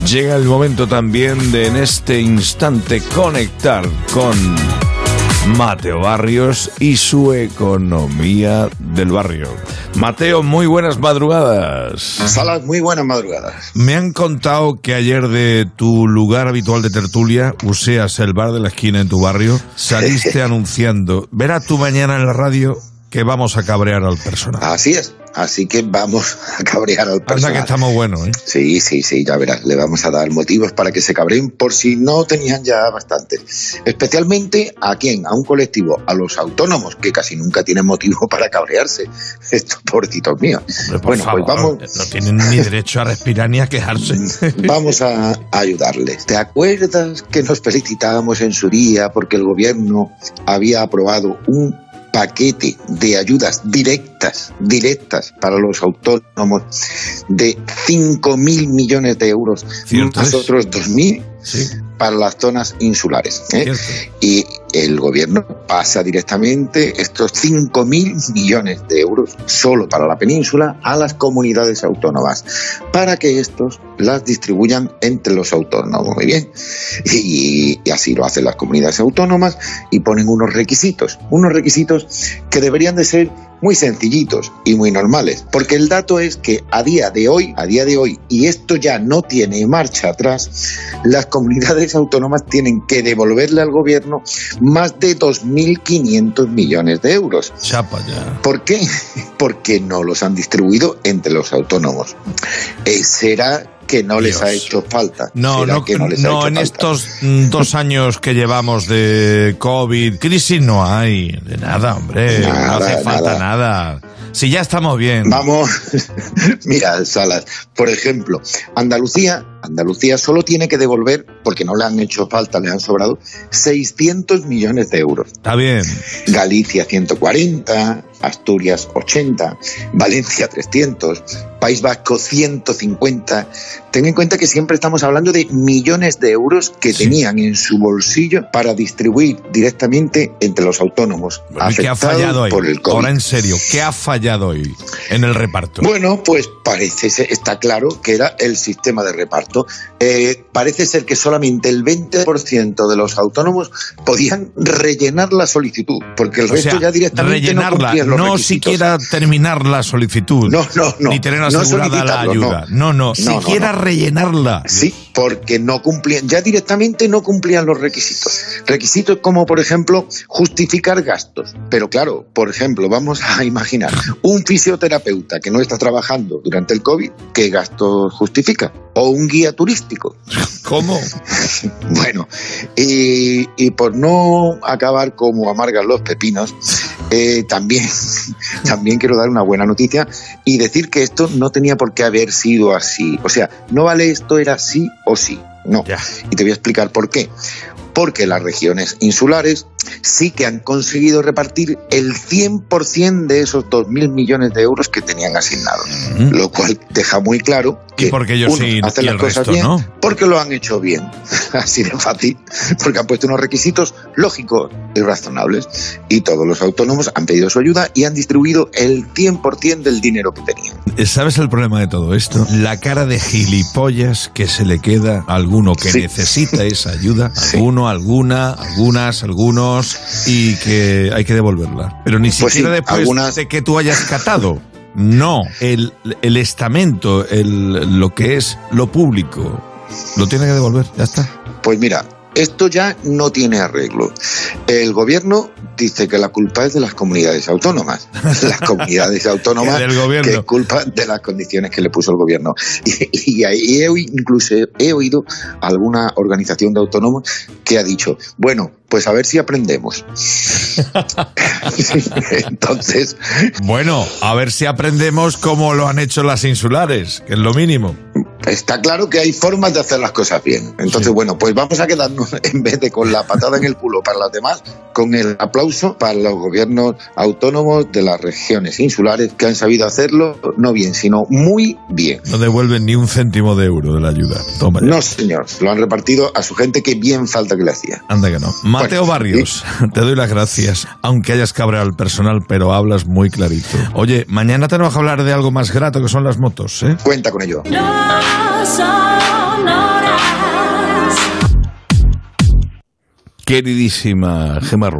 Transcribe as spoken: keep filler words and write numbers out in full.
Llega el momento también de en este instante conectar con Mateo Barrios y su economía del barrio. Mateo, muy buenas madrugadas. Salas, muy buenas madrugadas. Me han contado que ayer de tu lugar habitual de tertulia, Useas, el bar de la esquina en tu barrio, saliste anunciando, verás tú mañana en la radio que vamos a cabrear al personal. Así es, así que vamos a cabrear al personal. Anda que estamos buenos, ¿eh? Sí, sí, sí, ya verás, le vamos a dar motivos para que se cabreen por si no tenían ya bastantes. Especialmente a quién, a un colectivo, a los autónomos, que casi nunca tienen motivo para cabrearse. Estos pobrecitos míos. Por bueno, favor, pues vamos. No tienen ni derecho a respirar ni a quejarse. Vamos a ayudarles. ¿Te acuerdas que nos felicitábamos en su día porque el gobierno había aprobado un paquete de ayudas directas, directas para los autónomos de cinco mil millones de euros, más otros dos mil sí. para las zonas insulares? ¿eh? Y el gobierno pasa directamente estos cinco mil millones de euros solo para la península a las comunidades autónomas, para que estos las distribuyan entre los autónomos. Muy bien. Y, y así lo hacen las comunidades autónomas y ponen unos requisitos, unos requisitos que deberían de ser muy sencillitos y muy normales, porque el dato es que a día de hoy, a día de hoy, y esto ya no tiene marcha atrás, las comunidades autónomas tienen que devolverle al gobierno más de dos mil quinientos millones de euros. Chapa ya. ¿Por qué? Porque no los han distribuido entre los autónomos. Eh, será que no les Dios. ha hecho falta. No, no, que no, les no ha hecho en falta? Estos dos años que llevamos de COVID, crisis no hay, de nada, hombre, nada, no hace falta nada. nada. Si ya estamos bien. Vamos, mira, Salas, por ejemplo, Andalucía, Andalucía solo tiene que devolver, porque no le han hecho falta, le han sobrado seiscientos millones de euros. Está bien. Galicia ciento cuarenta, Asturias ochenta, Valencia trescientos, País Vasco ciento cincuenta. Ten en cuenta que siempre estamos hablando de millones de euros que sí. tenían en su bolsillo para distribuir directamente entre los autónomos afectados ¿Qué ha fallado hoy? por el COVID. Ahora en serio, ¿qué ha fallado hoy en el reparto? Bueno, pues parece ser, está claro que era el sistema de reparto. Eh, parece ser que solamente el veinte por ciento de los autónomos podían rellenar la solicitud, porque el o resto sea, ya directamente rellenarla, no cumplían los no requisitos. siquiera terminar la solicitud, no, no, no, ni tener no asegurada la ayuda, no, no, no, no siquiera no, no. rellenarla. Sí, porque no cumplían, ya directamente no cumplían los requisitos. Requisitos como, por ejemplo, justificar gastos. Pero claro, por ejemplo, vamos a imaginar un fisioterapeuta que no está trabajando durante el COVID, ¿qué gastos justifica? O un guía turístico. ¿Cómo? Bueno, y, y por no acabar como amargan los pepinos, eh, también, también quiero dar una buena noticia y decir que esto no tenía por qué haber sido así. O sea, no vale esto era sí o sí. No. Ya. Y te voy a explicar por qué. Porque las regiones insulares sí que han conseguido repartir el cien por ciento de esos dos mil millones de euros que tenían asignados. Uh-huh. Lo cual deja muy claro que ¿Y porque ellos unos sí, hacen las cosas resto, bien ¿no? porque lo han hecho bien. Así de fácil. Porque han puesto unos requisitos lógicos y razonables. Y todos los autónomos han pedido su ayuda y han distribuido el cien por ciento del dinero que tenían. ¿Sabes el problema de todo esto? La cara de gilipollas que se le queda a alguno que sí. necesita esa ayuda. Sí. Alguno, alguna, algunas, algunos, y que hay que devolverla. Pero ni pues siquiera sí, después algunas... de que tú hayas catado. No, el, el estamento, el, lo que es lo público, lo tiene que devolver, ya está. Pues mira, esto ya no tiene arreglo. El gobierno dice que la culpa es de las comunidades autónomas. Las comunidades autónomas del gobierno. Que es culpa de las condiciones que le puso el gobierno. Y, y ahí he, incluso he oído a alguna organización de autónomos que ha dicho, bueno, pues a ver si aprendemos. Entonces... Bueno, a ver si aprendemos cómo lo han hecho las insulares, que es lo mínimo. Está claro que hay formas de hacer las cosas bien. Entonces, sí. bueno, pues vamos a quedarnos, en vez de con la patada en el culo para los demás, con el aplauso para los gobiernos autónomos de las regiones insulares que han sabido hacerlo, no bien, sino muy bien. No devuelven ni un céntimo de euro de la ayuda. Toma ya. No, señor. Lo han repartido a su gente que bien falta que le hacía. Anda que no. Mateo bueno, Barrios, ¿sí? Te doy las gracias. Aunque hayas cabreado al personal, pero hablas muy clarito. Oye, mañana tenemos que hablar de algo más grato que son las motos, ¿eh? Cuenta con ello. No, so, no. queridísima Gemma